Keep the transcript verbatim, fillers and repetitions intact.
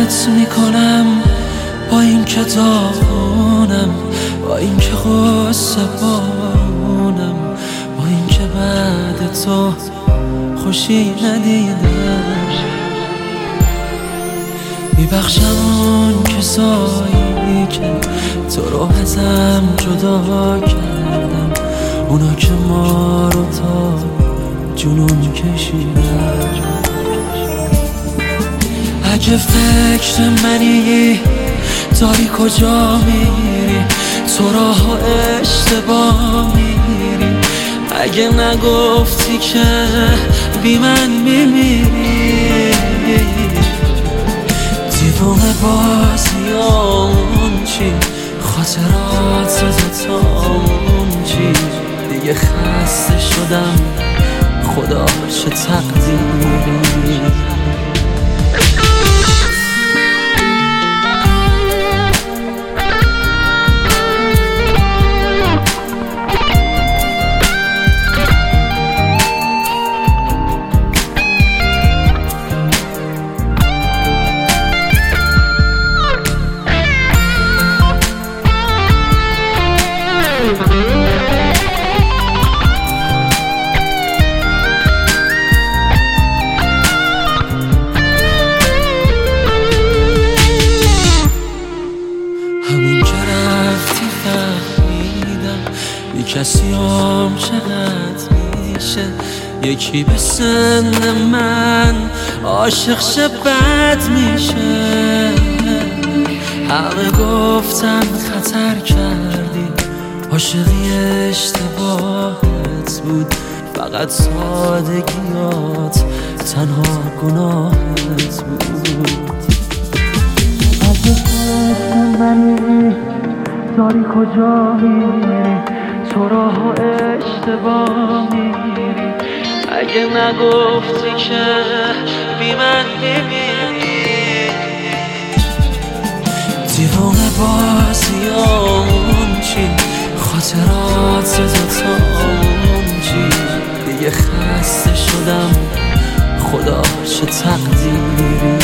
ولت میکنم با این که داغونم، با این که غصه بارونم، با این که بعد تو خوشی ندیدم. میبخشم اون کسایی که تو رو ازم جدا کردن، اونا که ما رو تا جنون کشیدن. اگه فکر منی داری کجا میری، تو راه و اشتباه میری. اگه نگفتی که بی من میمیری، دیوونه بازیامون چی، خاطرات دوتامون چی. دیگه خسته شدم خدا چه تقدیری. همین که رفتی فهمیدم یه کسی هم چقدر میشه، یکی به سن من عاشق شه بد میشه. همه گفتم خطر کردی، عاشقی اشتباهت بود، فقط سادگیات تنها گناهت بود. منی داری کجا میری، تو راه و اشتباه میری. اگه نگفتی که بی من میمیری، دیوونه بازیامون چی، خاطرات دوتامون چی. دیگه خسته شدم خدا چه تقدیری.